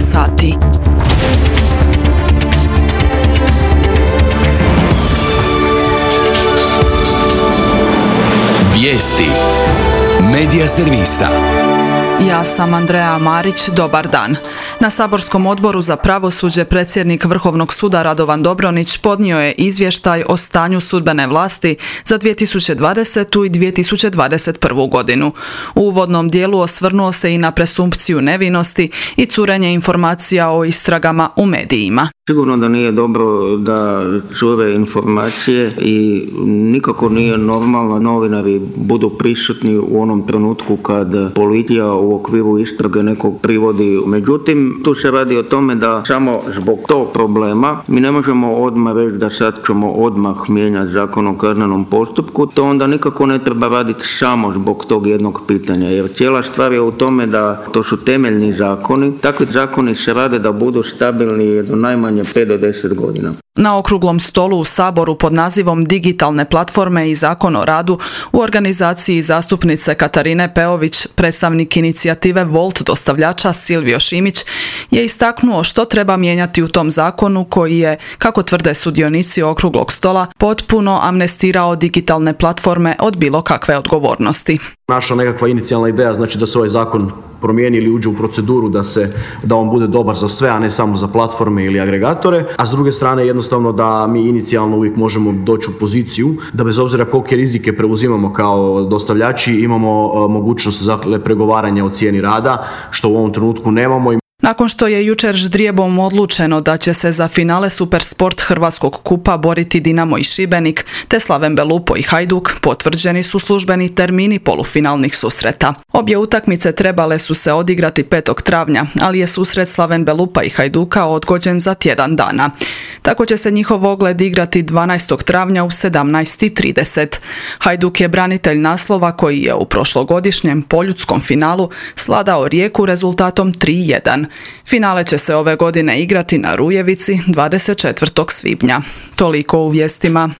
sati. Vijesti Medija servisa. Ja sam Andreja Marić, dobar dan. Na saborskom odboru za pravosuđe predsjednik Vrhovnog suda Radovan Dobronić podnio je izvještaj o stanju sudbene vlasti za 2020. i 2021. godinu. U uvodnom dijelu osvrnuo se i na presumpciju nevinosti i curenje informacija o istragama u medijima. Sigurno da nije dobro da cure informacije i nikako nije normalno da novinari budu prisutni u onom trenutku kad policija u okviru istrage nekog privodi. Međutim, tu se radi o tome da samo zbog tog problema mi ne možemo odmah reći da sad ćemo odmah mijenjati Zakon o kaznenom postupku. To onda nikako ne treba raditi samo zbog tog jednog pitanja, jer cijela stvar je u tome da to su temeljni zakoni. Takvi zakoni se rade da budu stabilni do najmanje 5 do 10 godina. Na okruglom stolu u Saboru pod nazivom Digitalne platforme i Zakon o radu u organizaciji zastupnice Katarine Peović, predstavnik inicijative Volt dostavljača Silvio Šimić je istaknuo što treba mijenjati u tom zakonu koji je, kako tvrde sudionici okruglog stola, potpuno amnestirao digitalne platforme od bilo kakve odgovornosti. Naša nekakva inicijalna ideja znači da se ovaj zakon promijeni ili uđe u proceduru da on bude dobar za sve, a ne samo za platforme ili agregatore, a s druge strane jednostavno da mi inicijalno uvijek možemo doći u poziciju da bez obzira kolike rizike preuzimamo kao dostavljači imamo mogućnost za pregovaranja o cijeni rada, što u ovom trenutku nemamo. Nakon što je jučer ždrijebom odlučeno da će se za finale Supersport Hrvatskog kupa boriti Dinamo i Šibenik, te Slaven Belupo i Hajduk, potvrđeni su službeni termini polufinalnih susreta. Obje utakmice trebale su se odigrati 5. travnja, ali je susret Slaven Belupa i Hajduka odgođen za tjedan dana. Tako će se njihov ogled igrati 12. travnja u 17:30. Hajduk je branitelj naslova koji je u prošlogodišnjem poljudskom finalu sladao Rijeku rezultatom 3:1. Finale će se ove godine igrati na Rujevici 24. svibnja. Toliko u vijestima.